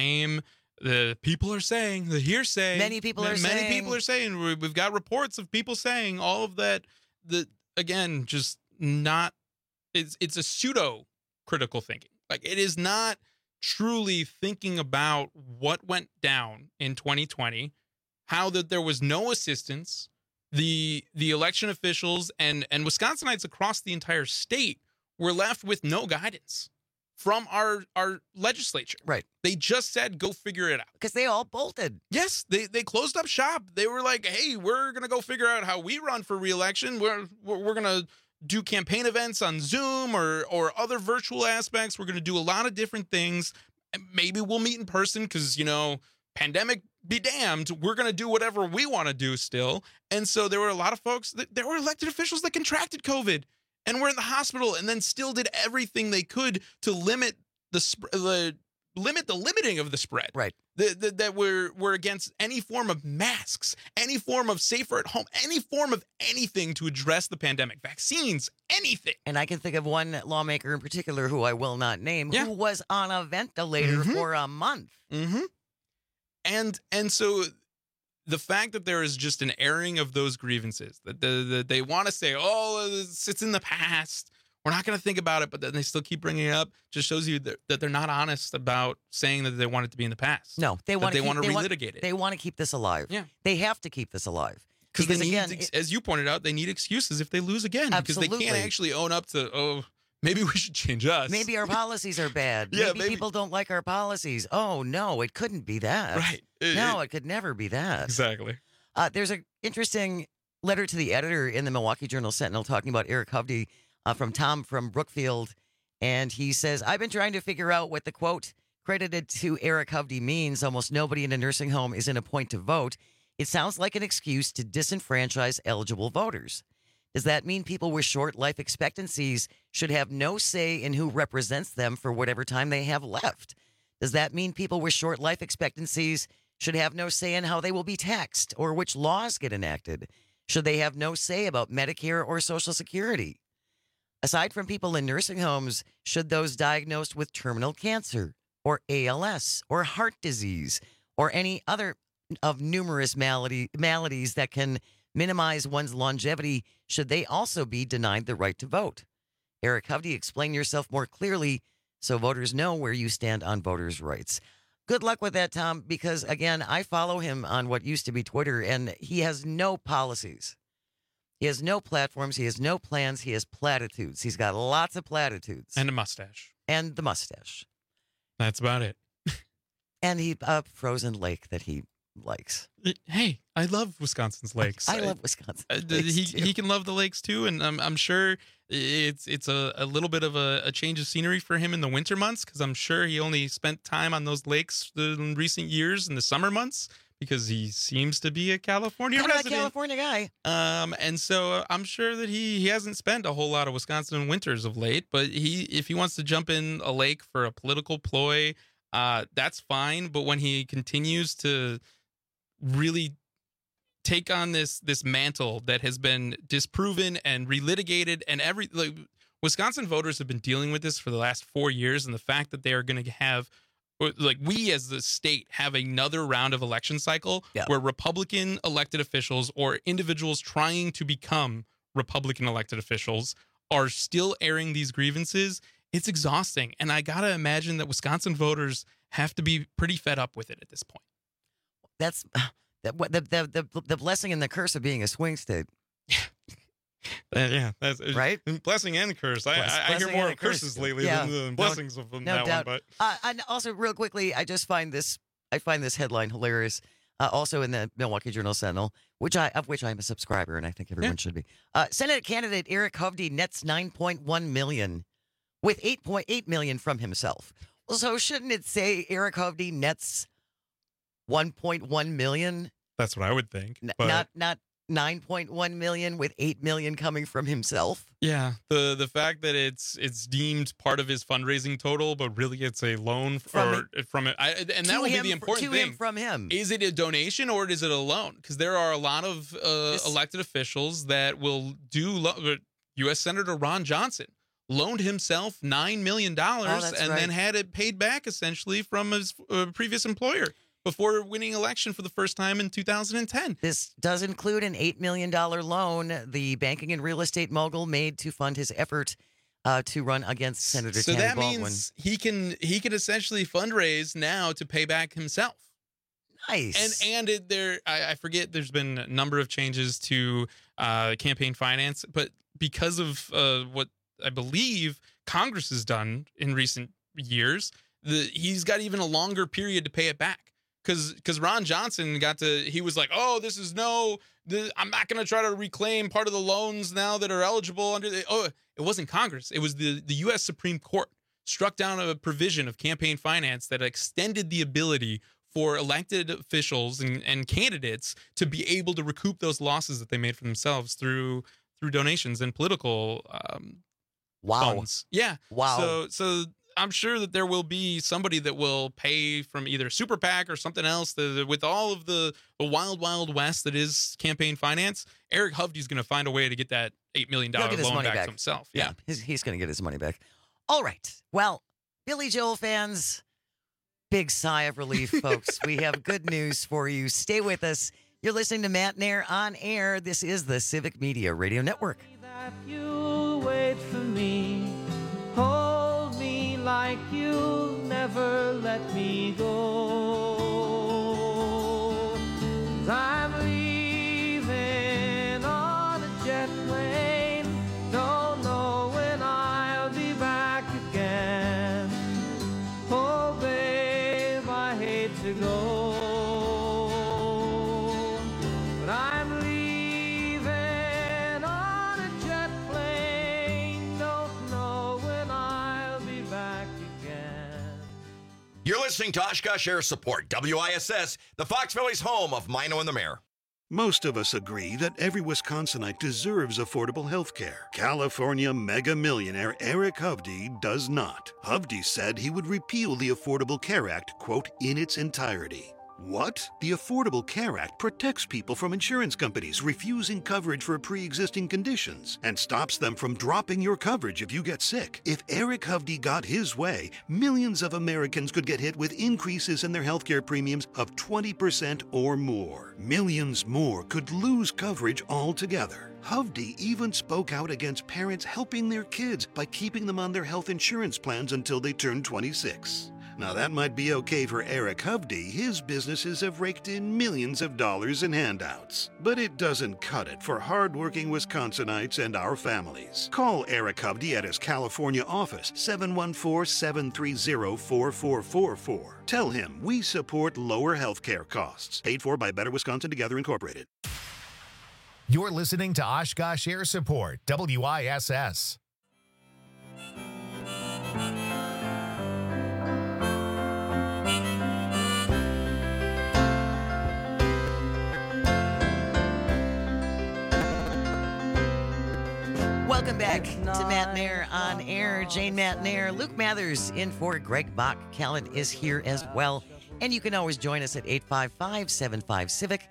the people are saying, the hearsay. Many people are saying. We've got reports of people saying all of that. Again, just not. It's a pseudo critical thinking. Like, it is not truly thinking about what went down in 2020, how that there was no assistance. The election officials and Wisconsinites across the entire state were left with no guidance from our legislature. Right. They just said, go figure it out. Because they all bolted. Yes, they closed up shop. They were like, hey, we're going to go figure out how we run for re-election. We're going to do campaign events on Zoom or other virtual aspects. We're going to do a lot of different things. Maybe we'll meet in person because, pandemic be damned. We're going to do whatever we want to do still. And so there were a lot of folks, there were elected officials that contracted COVID and were in the hospital and then still did everything they could to limit the limiting of the spread. Right. That we're against any form of masks, any form of safer at home, any form of anything to address the pandemic, vaccines, anything. And I can think of one lawmaker in particular who I will not name, who was on a ventilator for a month. Mm-hmm. And so the fact that there is just an airing of those grievances, that they want to say, it's in the past, we're not going to think about it, but then they still keep bringing it up, just shows you that they're not honest about saying that they want it to be in the past. No, they want to relitigate it. They want to keep this alive. Yeah. They have to keep this alive. Because again, as you pointed out, they need excuses if they lose again. Absolutely. Because they can't actually own up to, maybe we should change us. Maybe our policies are bad. maybe people don't like our policies. Oh, no, it couldn't be that. Right. It could never be that. Exactly. There's an interesting letter to the editor in the Milwaukee Journal-Sentinel talking about Eric Hovde from Tom from Brookfield. And he says, I've been trying to figure out what the quote credited to Eric Hovde means. Almost nobody in a nursing home is in a point to vote. It sounds like an excuse to disenfranchise eligible voters. Does that mean people with short life expectancies should have no say in who represents them for whatever time they have left? Does that mean people with short life expectancies should have no say in how they will be taxed or which laws get enacted? Should they have no say about Medicare or Social Security? Aside from people in nursing homes, should those diagnosed with terminal cancer or ALS or heart disease or any other of numerous maladies that can minimize one's longevity, should they also be denied the right to vote? Eric Hovde, explain yourself more clearly so voters know where you stand on voters' rights. Good luck with that, Tom, because, again, I follow him on what used to be Twitter, and he has no policies. He has no platforms. He has no plans. He has platitudes. He's got lots of platitudes. And a mustache. And the mustache. That's about it. And a frozen lake that he likes. Hey, I love Wisconsin's lakes. I love Wisconsin. He can love the lakes too, and I'm sure it's a little bit of a change of scenery for him in the winter months, because I'm sure he only spent time on those lakes in recent years in the summer months, because he seems to be a California resident. A California guy. And so I'm sure that he hasn't spent a whole lot of Wisconsin winters of late, but if he wants to jump in a lake for a political ploy, that's fine. But when he continues to really take on this mantle that has been disproven and relitigated, and Wisconsin voters have been dealing with this for the last 4 years, and the fact that they are going to have, we as the state have another round of election cycle where Republican elected officials or individuals trying to become Republican elected officials are still airing these grievances. It's exhausting, and I gotta imagine that Wisconsin voters have to be pretty fed up with it at this point. That's the blessing and the curse of being a swing state. Yeah, that's right. Blessing and curse. I hear more of curses lately than blessings of that doubt. one. But and also, real quickly, I find this headline hilarious. Also in the Milwaukee Journal Sentinel, of which I'm a subscriber, and I think everyone should be. Senate candidate Eric Hovde nets $9.1 million, with $8.8 million from himself. So shouldn't it say Eric Hovde nets $1.1 million? That's what I would think. Not $9.1 million with $8 million coming from himself. Yeah, the fact that it's deemed part of his fundraising total, but really it's a loan from it. And that would be the important thing. From him. Is it a donation or is it a loan? Because there are a lot of elected officials that will do. U.S. Senator Ron Johnson loaned himself $9 million then had it paid back essentially from his previous employer before winning election for the first time in 2010. This does include an $8 million loan the banking and real estate mogul made to fund his effort to run against Senator Tammy Baldwin. So that means he can essentially fundraise now to pay back himself. Nice. And I forget, there's been a number of changes to campaign finance, but because of what I believe Congress has done in recent years, he's got even a longer period to pay it back. Because Ron Johnson he was like, oh, I'm not going to try to reclaim part of the loans now that are eligible under it wasn't Congress. It was the U.S. Supreme Court struck down a provision of campaign finance that extended the ability for elected officials and candidates to be able to recoup those losses that they made for themselves through donations and political funds. Yeah. Wow. So I'm sure that there will be somebody that will pay from either Super PAC or something else with all of the wild, wild west that is campaign finance. Eric Hovde's going to find a way to get that $8 million loan back to himself. Yeah, he's going to get his money back. All right. Well, Billy Joel fans, big sigh of relief, folks. We have good news for you. Stay with us. You're listening to Matt Nair on air. This is the Civic Media Radio Network. That you'll wait for me. Hold me like you'll never let me go. 'Cause I'm leaving on a jet plane. Don't know when I'll be back again. Oh, babe, I hate to go. But I'm leaving on a jet plane. Don't know when I'll be back again. You're listening to Oshkosh Air Support, WISS, the Fox Valley's home of Mino and the Mayor. Most of us agree that every Wisconsinite deserves affordable health care. California mega millionaire Eric Hovde does not. Hovde said he would repeal the Affordable Care Act, quote, in its entirety. What? The Affordable Care Act protects people from insurance companies refusing coverage for pre-existing conditions and stops them from dropping your coverage if you get sick. If Eric Hovde got his way, millions of Americans could get hit with increases in their healthcare premiums of 20% or more. Millions more could lose coverage altogether. Hovde even spoke out against parents helping their kids by keeping them on their health insurance plans until they turn 26. Now that might be okay for Eric Hovde. His businesses have raked in millions of dollars in handouts. But it doesn't cut it for hardworking Wisconsinites and our families. Call Eric Hovde at his California office, 714-730-4444. Tell him we support lower health care costs. Paid for by Better Wisconsin Together Incorporated. You're listening to Oshkosh Air Support, WISS. Welcome back to Matt Nair on air. Jane Matt Nair, Luke Mathers in for Greg Bach. Callan is here as well. And you can always join us at 855-75-CIVIC,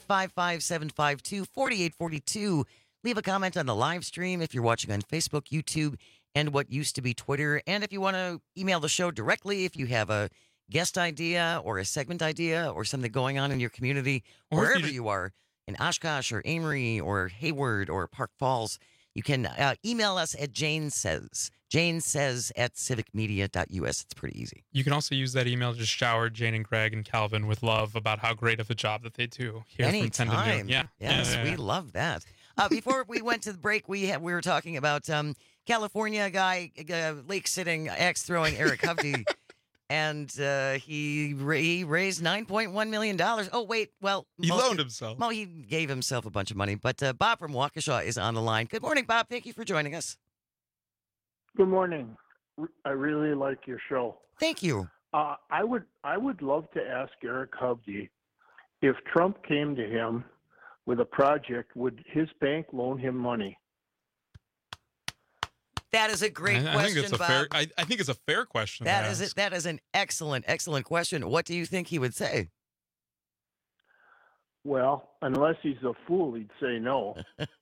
855-752-4842. Leave a comment on the live stream if you're watching on Facebook, YouTube, and what used to be Twitter. And if you want to email the show directly, if you have a guest idea or a segment idea or something going on in your community, or wherever you are, in Oshkosh or Amory or Hayward or Park Falls, you can email us at Jane Says at civicmedia.us. It's pretty easy. You can also use that email to just shower Jane and Greg and Calvin with love about how great of a job that they do here from 10 to noon. Yeah. Yes, we love that. Before we went to the break, we were talking about California guy, lake-sitting, axe-throwing Eric Hovde. And he raised $9.1 million. Oh, wait. Well, he loaned himself. Well, he gave himself a bunch of money. But Bob from Waukesha is on the line. Good morning, Bob. Thank you for joining us. Good morning. I really like your show. Thank you. I would love to ask Eric Hovde, if Trump came to him with a project, would his bank loan him money? That is a great question, Bob. I think it's a fair question. That is an excellent question. What do you think he would say? Well, unless he's a fool, he'd say no.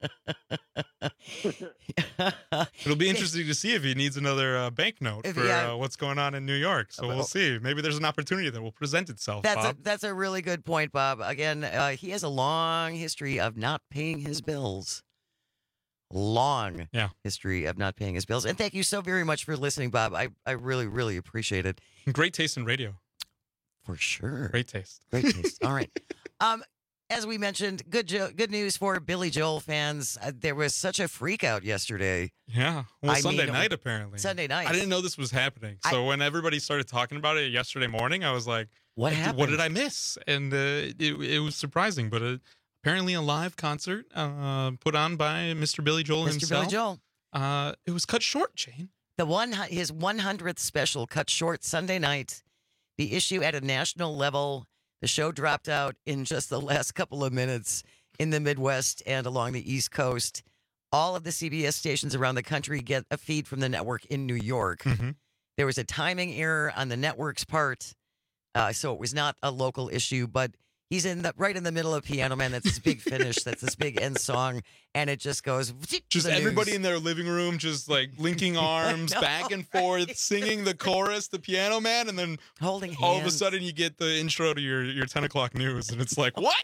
It'll be interesting to see if he needs another banknote for what's going on in New York. So we'll see. Maybe there's an opportunity that will present itself, Bob. That's a really good point, Bob. Again, he has a long history of not paying his bills. Long history of not paying his bills. And thank you so very much for listening, Bob. I really, really appreciate it. Great taste in radio. For sure. Great taste. Great taste. All right. As we mentioned, good news for Billy Joel fans. There was such a freak out yesterday. Yeah. Well, Sunday night, apparently. Sunday night. I didn't know this was happening. So when everybody started talking about it yesterday morning, I was like, what happened? What did I miss? And it was surprising, but apparently a live concert put on by Mr. Billy Joel himself. Billy Joel. It was cut short, Jane. His 100th special cut short Sunday night. The issue at a national level. The show dropped out in just the last couple of minutes in the Midwest and along the East Coast. All of the CBS stations around the country get a feed from the network in New York. Mm-hmm. There was a timing error on the network's part, so it was not a local issue, but he's right in the middle of Piano Man. That's this big finish. That's this big end song. And it just goes. Just everybody in their living room, just like linking arms back and forth, singing the chorus, the Piano Man, and then holding hands. All of a sudden you get the intro to your 10 o'clock news. And it's like, what?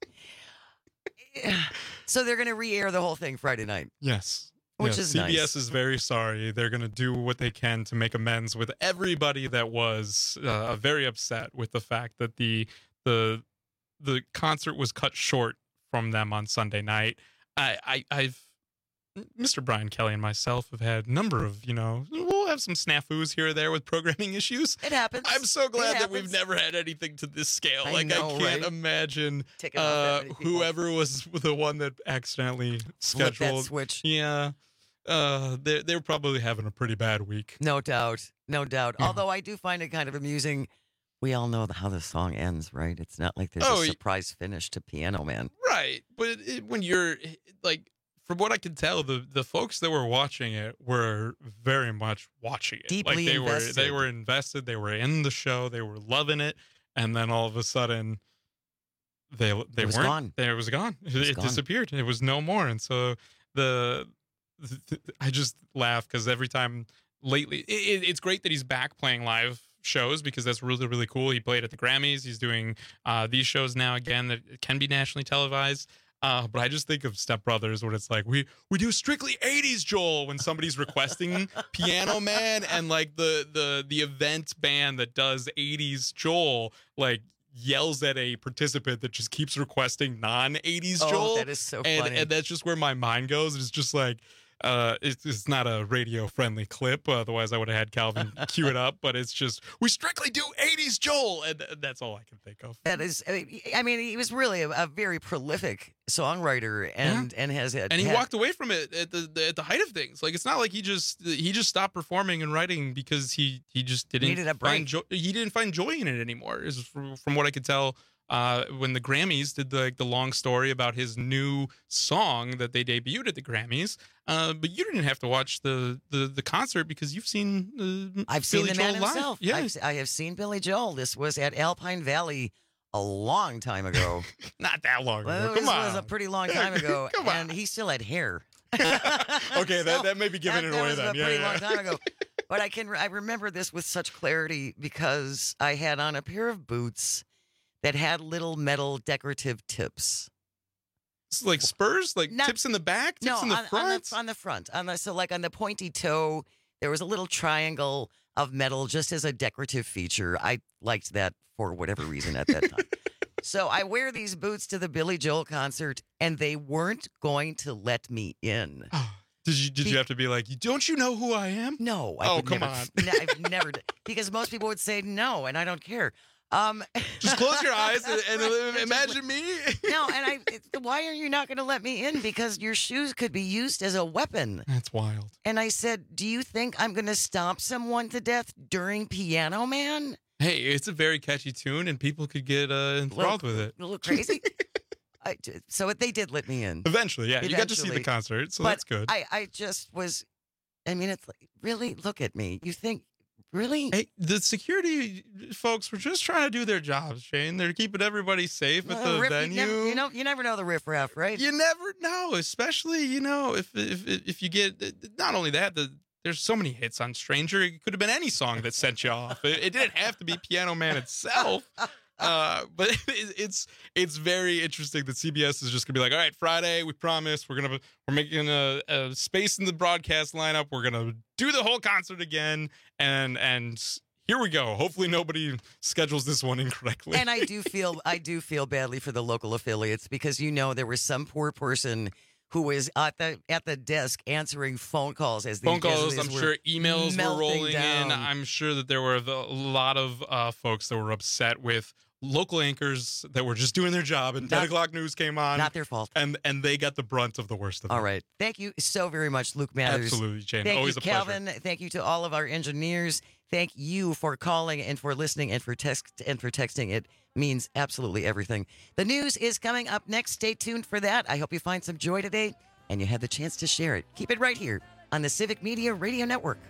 So they're going to re-air the whole thing Friday night. Yes. Which is nice. CBS is very sorry. They're going to do what they can to make amends with everybody that was very upset with the fact that the concert was cut short from them on Sunday night. I've Mr. Brian Kelly and myself have had a number of, we'll have some snafus here or there with programming issues. It happens. I'm so glad that we've never had anything to this scale. I can't imagine whoever was the one that accidentally scheduled that switch. Yeah. They were probably having a pretty bad week. No doubt. Although I do find it kind of amusing We all know how the song ends, right? It's not like there's a surprise finish to Piano Man. Right. But when you're like, from what I can tell, the folks that were watching it were very much watching it. Deeply invested. They were invested. They were in the show. They were loving it. And then all of a sudden, they was weren't. gone. It was gone. It gone. disappeared. It was no more. And so I just laugh because every time lately, it's great that he's back playing live shows because that's really, really cool. He played at the Grammys. He's doing these shows now again that can be nationally televised. But I just think of Step Brothers when it's like we do strictly 80s Joel when somebody's requesting Piano Man, and like the event band that does 80s Joel like yells at a participant that just keeps requesting non-80s Joel. That is so funny. And that's just where my mind goes. It's just like it's not a radio-friendly clip. Otherwise, I would have had Calvin cue it up. But it's just, we strictly do 80s Joel. And that's all I can think of. That is, I mean, he was really a very prolific songwriter and has had... And he walked away from it at the height of things. Like, it's not like he just stopped performing and writing because he just didn't find joy. He didn't find joy in it anymore, is from what I could tell. When the Grammys did the long story about his new song that they debuted at the Grammys, but you didn't have to watch the concert because you've seen I've Billy seen the man Joel live. himself. Yeah. I have seen Billy Joel. This was at Alpine Valley a long time ago. Not that long ago. Well, Come this on. was a pretty long time ago. Come on. And he still had hair. Okay, that may be giving it away then. That was a pretty long time ago. But I remember this with such clarity because I had on a pair of boots that had little metal decorative tips. It's like spurs, like tips in the back, tips in the front. On the front. So like on the pointy toe, there was a little triangle of metal just as a decorative feature. I liked that for whatever reason at that time. So I wear these boots to the Billy Joel concert, and they weren't going to let me in. Did you have to be like, don't you know who I am? No. Come on. I've never, because most people would say no, and I don't care. Just close your eyes and imagine me. No, and why are you not going to let me in? Because your shoes could be used as a weapon. That's wild. And I said, do you think I'm going to stomp someone to death during Piano Man? Hey, it's a very catchy tune, and people could get enthralled with it. A little crazy. So they did let me in. Eventually, yeah. You got to see the concert, so that's good. I just was, I mean, it's like, really, look at me. You think, really? Hey, the security folks were just trying to do their jobs, Shane. They're keeping everybody safe at the venue. You never know the riffraff, right? You never know, especially, if you get, not only that, there's so many hits on Stranger. It could have been any song that sent you off. It didn't have to be Piano Man itself. But it's very interesting that CBS is just gonna be like, all right, Friday, we promise we're making a space in the broadcast lineup. We're gonna do the whole concert again, and here we go. Hopefully nobody schedules this one incorrectly. And I do feel badly for the local affiliates because there was some poor person who was at the desk answering phone calls as these phone calls. I'm were sure emails were rolling down. in. I'm sure that there were a lot of folks that were upset with local anchors that were just doing their job, and 10 o'clock news came on. Not their fault. And they got the brunt of the worst of it. All right. Thank you so very much, Luke Mathers. Absolutely, Jane. Thank Always you, a pleasure. Calvin. Thank you to all of our engineers. Thank you for calling and for listening and for texting. It means absolutely everything. The news is coming up next. Stay tuned for that. I hope you find some joy today and you had the chance to share it. Keep it right here on the Civic Media Radio Network.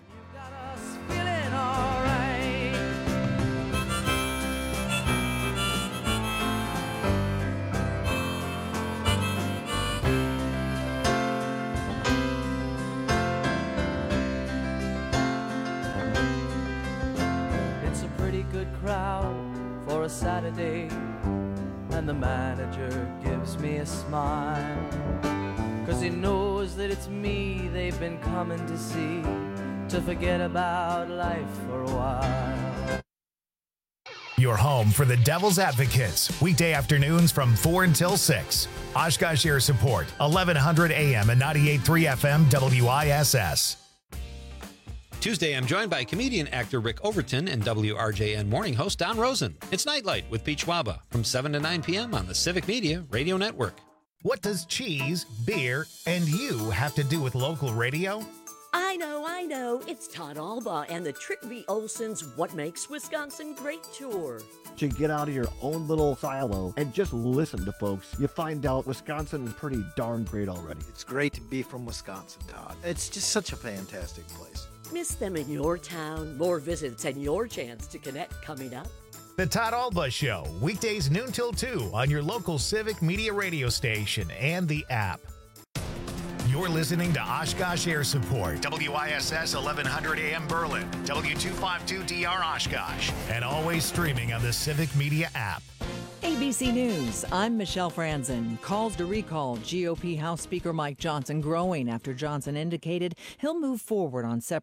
It's a pretty good crowd for a Saturday, and the manager gives me a smile, 'cause he knows that it's me they've been coming to see, to forget about life for a while. Your home for the Devil's Advocates, weekday afternoons from 4 until 6. Oshkosh Air Support, 1100 AM and 98.3 FM WISS. Tuesday, I'm joined by comedian actor Rick Overton and WRJN morning host Don Rosen. It's Nightlight with Pete Schwaba from 7 to 9 p.m. on the Civic Media Radio Network. What does cheese, beer, and you have to do with local radio? I know I know, it's Todd Alba and the Trick V. Olson's What Makes Wisconsin Great tour. To get out of your own little silo and just listen to folks, you find out Wisconsin is pretty darn great already. It's great to be from Wisconsin, Todd. It's just such a fantastic place. Miss them in your town. More visits and your chance to connect coming up. The Todd Alba Show, weekdays noon till 2 on your local Civic Media radio station and the app. You're listening to Oshkosh Air Support, WISS 1100 AM Berlin, W252DR Oshkosh, and always streaming on the Civic Media app. ABC News, I'm Michelle Franzen. Calls to recall GOP House Speaker Mike Johnson growing after Johnson indicated he'll move forward on separate